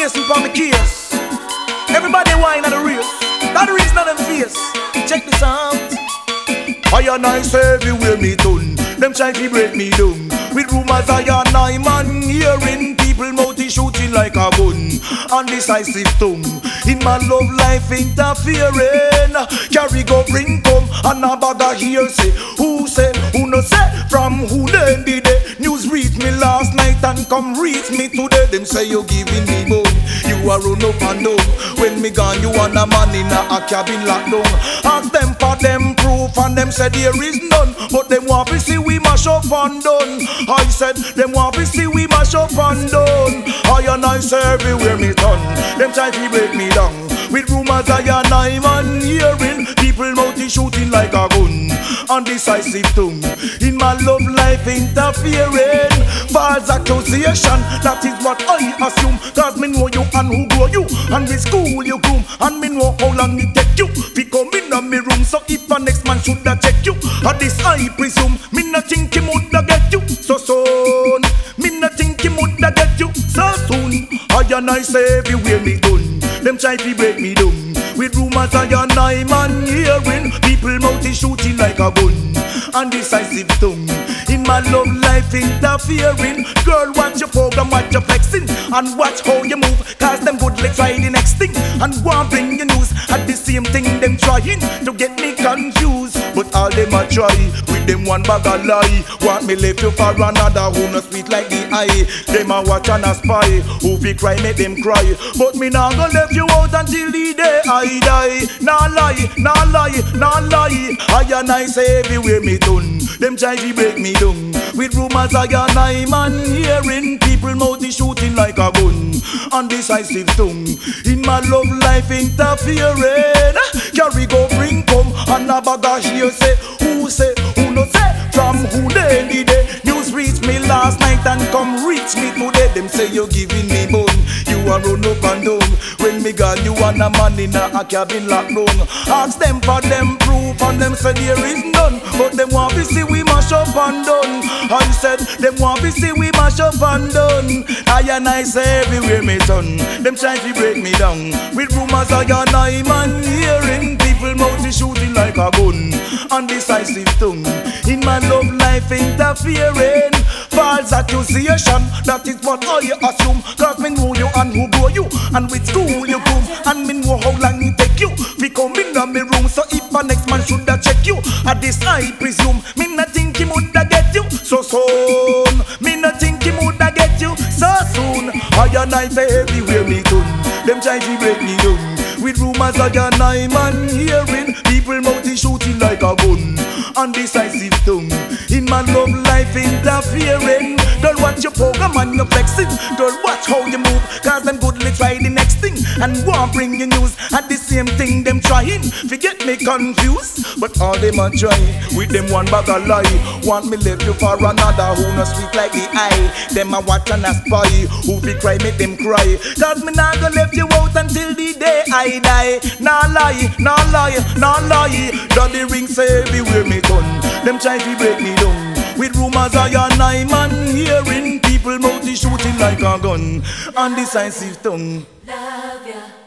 Mason from the case. Everybody whine at the race. That the reason of them face. Check this out. I and I say everywhere me done. Them try to break me down. With rumors I and I man hearing people mouthing shooting like a gun. Undecisive tongue. In my love life interfering. Carry go bring come and a bag of hearsay. Who said, who no say, from who then did it? News reach me last night and come reach me today. Them say you giving me bone. You are run up and down. When me gone you and a man in a cabin locked down. Ask them for them proof and them said there is none. But them want to see we mash up and done. I said them want to see we mash up and done. I and I say everywhere me turn. Them try to break me down. With rumors I and I man hearing people mouthing shooting like a gun. Undecisive tongue. In my love life interfering. False accusation, that is what I assume. Cause me know you and who grow you. And with school you groom. And me know how long it take you. We come in on me room. So if a next man should have check you. Or this I presume. Me not think him would have get you so soon. Me not think him would have get you so soon. I and I say everywhere me done. Them try to break me down. With rumors I and I man hearing people mouthing shooting like a gun. Undecisive tongue. In my love life interfering. Girl, watch your program, watch your flexing. And watch how you move. Cause them good legs try the next thing. And want bring you news. At the same thing them trying to get me confused. But all them a try. With them one bag of lie. Want me left you for another who no sweet like the eye. Them a watch and a spy. Who fi cry make them cry. But me nah go left you out until the day I die. Nah lie, nah lie, nah lie. I and I say everywhere me done. Them try to break me down. With rumors I and I man hearing people mouthing shooting like a gun. Undecisive tongue. In my love life interfering. Carry go bring come and a bag of hearsay. Who say, who no say, from who they did it. News reach me last night and come reach me today. Them say you giving me bone. You are run up and down. When me gone you and a man in a cabin locked down. Ask them for them proof and them say there is none. But them want to see we mash up and done. I said them want to see we mash up and done. I and I say everywhere me turn. Them try to break me down. With rumors I and I man hearing people mouthing shooting like a gun. Undecisive tongue. In my love life interfering. False accusation, that is what I assume. Cause me know you and who grow you. And with school you groom. And me know how long it take you. We come in on me room. So if a next man should have check you. At this I presume. Me not think him would have get you so soon. Me not think him would have get you so soon. I and I say everywhere me done. Them try to break me down. With rumors I and I man hearing people mouthing shooting like a gun. Undecisive tongue. In my love life interfering. Girl, watch your program and your flexing. Girl, watch how you move. Cause them goodly try the next thing. And won't bring you news. At the same thing them trying. Forget me confused. But all them a try. With them one bag of lie. Want me left you for another who no sweet like the eye. Them a watch and a spy. Who fi cry make them cry. Cause me nah go left you out until the day I die. Nah lie, nah lie, nah lie. Daddy ring say everywhere me turn. Them try to break me down. With rumors I and I man hearing people mouthing shooting like a gun. Undecisive tongue. Love ya.